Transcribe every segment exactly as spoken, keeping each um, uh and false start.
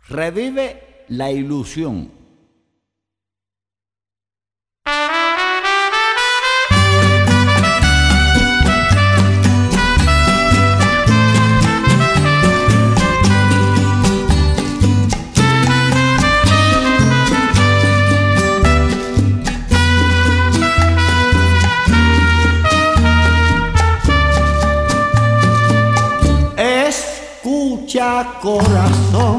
Revive la ilusión. Escucha, corazón,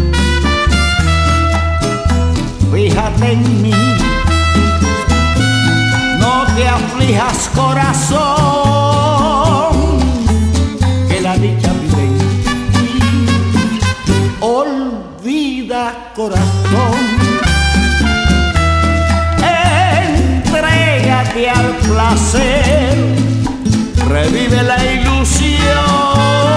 fíjate en mí, no te aflijas, corazón, que la dicha vive en ti. Olvida, corazón, entrégate al placer, revive la ilusión.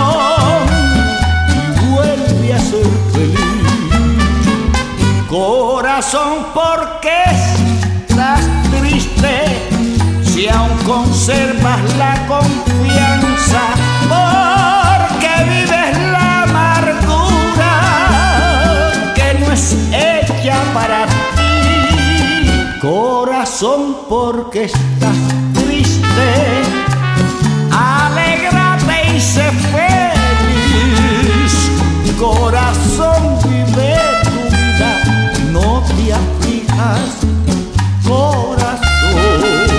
Corazón, ¿por qué estás triste si aún conservas la confianza? Porque vives la amargura que no es hecha para ti. Corazón, ¿por qué estás triste? Alégrate y sé feliz. Corazón, vive tu vida, no te aflijas, corazón.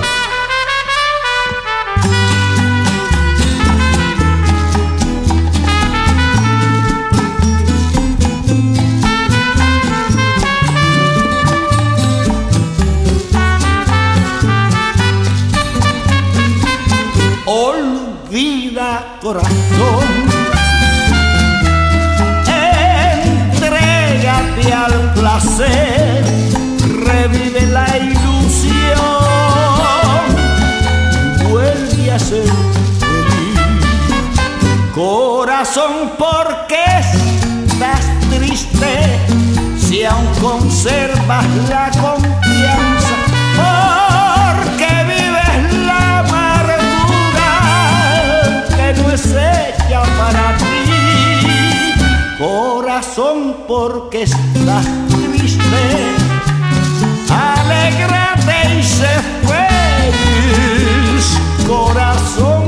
Olvida, corazón, entrégate al placer, revive la ilusión, vuelve a ser feliz. Corazón, ¿por qué estás triste si aún conservas la confianza? Porque vives la amargura que no es hecha para ti. Corazón, porque estás triste, alégrate y sé feliz. Corazón,